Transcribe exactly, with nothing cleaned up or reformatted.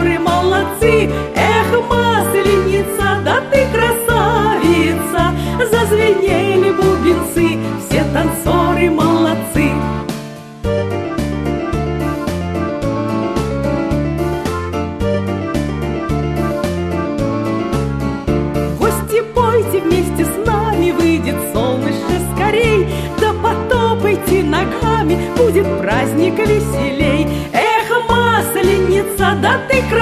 танцоры молодцы. Эх, Масленица, да ты красавица. Зазвенели бубенцы, все танцоры молодцы. Гости, пойте вместе с нами, выйдет солнышко скорей. Да потопайте ногами, будет праздник веселей. Эх, Масленица, да ты красавица.